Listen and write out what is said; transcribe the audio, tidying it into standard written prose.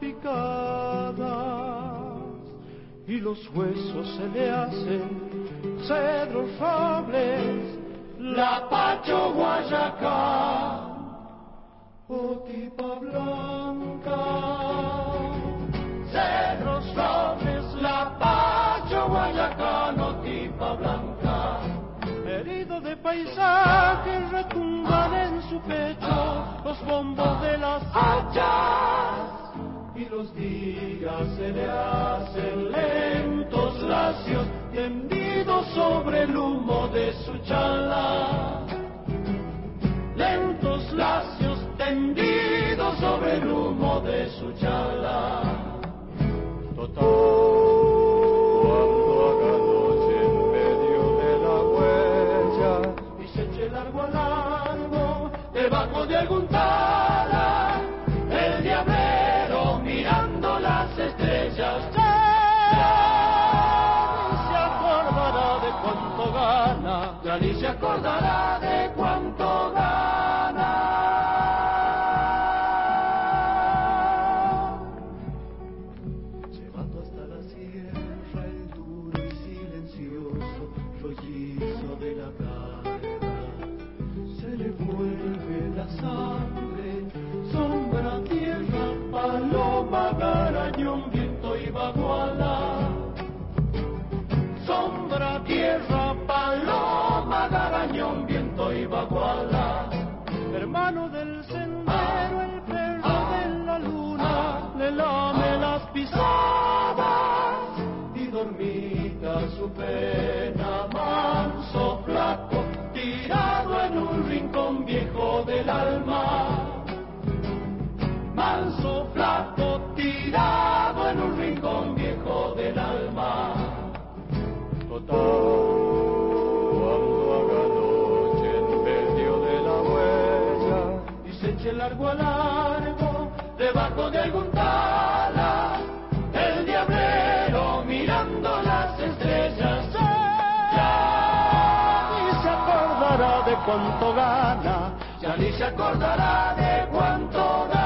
masticadas y los huesos se le hacen cedros robles, lapacho guayacán o tipa blanca. Cedros robles, lapacho guayacán o tipa blanca. Herido de paisajes retumban en su pecho los bombos de las hachas y los días se le hacen lentos lacios tendidos sobre el humo de su chala. Lentos lacios tendidos sobre el humo de su chala. Total. Debajo de algún tala, el diablero mirando las estrellas, ya ni se acordará de cuánto gana. Llevando hasta la sierra el duro y silencioso rollizo de la carga, se le vuelve la sangre, sombra, tierra, paloma, garañón, viento y baguala. Sombra, tierra, paloma, garañón, viento y baguala. Hermano del sendero, el perro de la luna le lame las pisadas y dormita su pena, manso, flaco, tirado en un rincón viejo del alma. Manso, flaco, tirado en un rincón viejo del alma. Cuando haga noche en medio de la huella y se eche largo a largo debajo de algún tala, el diablero mirando las estrellas ya ni se acordará de cuánto gana, ya ni se acordará de cuánto gana.